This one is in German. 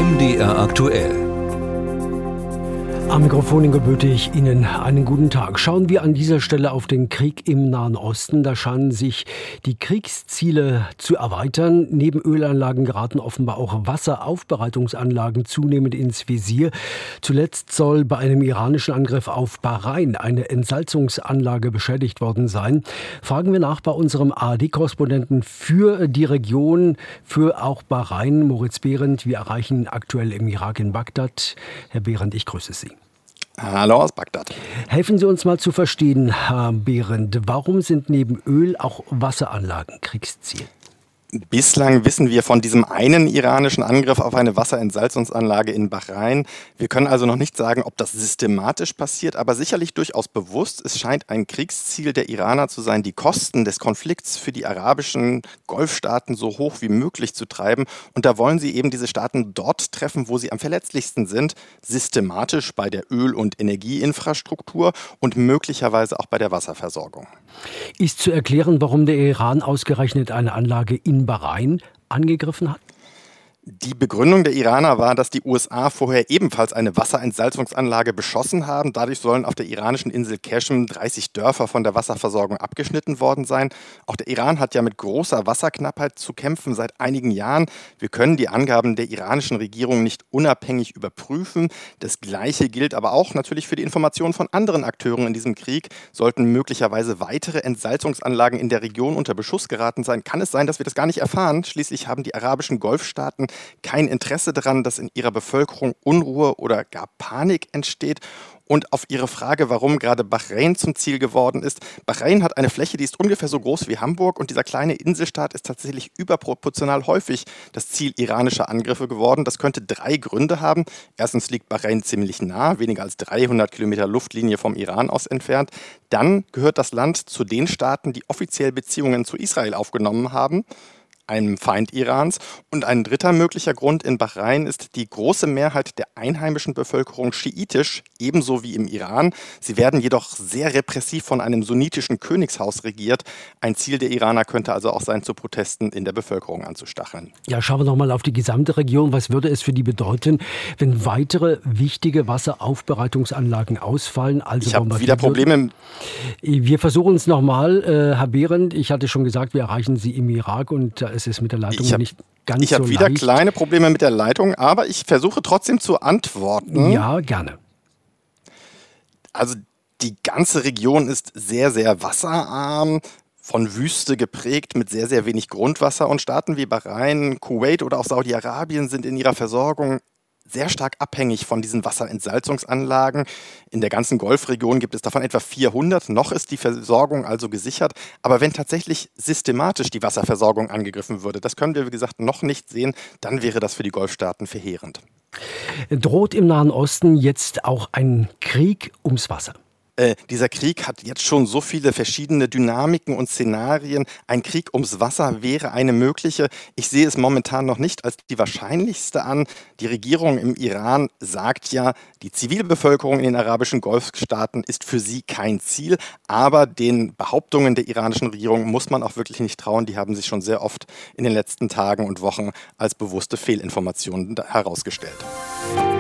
MDR aktuell. Am Mikrofon gebüte ich Ihnen einen guten Tag. Schauen wir an dieser Stelle auf den Krieg im Nahen Osten. Da scheinen sich die Kriegsziele zu erweitern. Neben Ölanlagen geraten offenbar auch Wasseraufbereitungsanlagen zunehmend ins Visier. Zuletzt soll bei einem iranischen Angriff auf Bahrain eine Entsalzungsanlage beschädigt worden sein. Fragen wir nach bei unserem ARD-Korrespondenten für die Region, für auch Bahrain, Moritz Behrendt. Wir erreichen ihn aktuell im Irak in Bagdad. Herr Behrendt, ich grüße Sie. Hallo aus Bagdad. Helfen Sie uns mal zu verstehen, Herr Behrendt, warum sind neben Öl auch Wasseranlagen Kriegsziel? Bislang wissen wir von diesem einen iranischen Angriff auf eine Wasserentsalzungsanlage in Bahrain. Wir können also noch nicht sagen, ob das systematisch passiert, aber sicherlich durchaus bewusst. Es scheint ein Kriegsziel der Iraner zu sein, die Kosten des Konflikts für die arabischen Golfstaaten so hoch wie möglich zu treiben. Und da wollen sie eben diese Staaten dort treffen, wo sie am verletzlichsten sind, systematisch bei der Öl- und Energieinfrastruktur und möglicherweise auch bei der Wasserversorgung. Ist zu erklären, warum der Iran ausgerechnet eine Anlage in Bahrain angegriffen hat? Die Begründung der Iraner war, dass die USA vorher ebenfalls eine Wasserentsalzungsanlage beschossen haben. Dadurch sollen auf der iranischen Insel Qeshm 30 Dörfer von der Wasserversorgung abgeschnitten worden sein. Auch der Iran hat ja mit großer Wasserknappheit zu kämpfen seit einigen Jahren. Wir können die Angaben der iranischen Regierung nicht unabhängig überprüfen. Das Gleiche gilt aber auch natürlich für die Informationen von anderen Akteuren in diesem Krieg. Sollten möglicherweise weitere Entsalzungsanlagen in der Region unter Beschuss geraten sein, kann es sein, dass wir das gar nicht erfahren. Schließlich haben die arabischen Golfstaaten kein Interesse daran, dass in ihrer Bevölkerung Unruhe oder gar Panik entsteht. Und auf Ihre Frage, warum gerade Bahrain zum Ziel geworden ist. Bahrain hat eine Fläche, die ist ungefähr so groß wie Hamburg und dieser kleine Inselstaat ist tatsächlich überproportional häufig das Ziel iranischer Angriffe geworden. Das könnte 3 Gründe haben. Erstens liegt Bahrain ziemlich nah, weniger als 300 Kilometer Luftlinie vom Iran aus entfernt. Dann gehört das Land zu den Staaten, die offiziell Beziehungen zu Israel aufgenommen haben, einem Feind Irans. Und ein dritter möglicher Grund in Bahrain ist die große Mehrheit der einheimischen Bevölkerung schiitisch, ebenso wie im Iran. Sie werden jedoch sehr repressiv von einem sunnitischen Königshaus regiert. Ein Ziel der Iraner könnte also auch sein, zu Protesten in der Bevölkerung anzustacheln. Ja, schauen wir nochmal auf die gesamte Region. Was würde es für die bedeuten, wenn weitere wichtige Wasseraufbereitungsanlagen ausfallen? Also ich habe wieder Probleme. Wir versuchen es nochmal, Herr Behrendt. Ich hatte schon gesagt, wir erreichen Sie im Irak und es ist mit der Leitung nicht ganz so leicht. Ich habe wieder kleine Probleme mit der Leitung, aber ich versuche trotzdem zu antworten. Ja, gerne. Also die ganze Region ist sehr, sehr wasserarm, von Wüste geprägt, mit sehr, sehr wenig Grundwasser. Und Staaten wie Bahrain, Kuwait oder auch Saudi-Arabien sind in ihrer Versorgung sehr stark abhängig von diesen Wasserentsalzungsanlagen. In der ganzen Golfregion gibt es davon etwa 400. Noch ist die Versorgung also gesichert. Aber wenn tatsächlich systematisch die Wasserversorgung angegriffen würde, das können wir, wie gesagt, noch nicht sehen, dann wäre das für die Golfstaaten verheerend. Droht im Nahen Osten jetzt auch ein Krieg ums Wasser? Dieser Krieg hat jetzt schon so viele verschiedene Dynamiken und Szenarien. Ein Krieg ums Wasser wäre eine mögliche. Ich sehe es momentan noch nicht als die wahrscheinlichste an. Die Regierung im Iran sagt ja, die Zivilbevölkerung in den arabischen Golfstaaten ist für sie kein Ziel. Aber den Behauptungen der iranischen Regierung muss man auch wirklich nicht trauen. Die haben sich schon sehr oft in den letzten Tagen und Wochen als bewusste Fehlinformationen herausgestellt.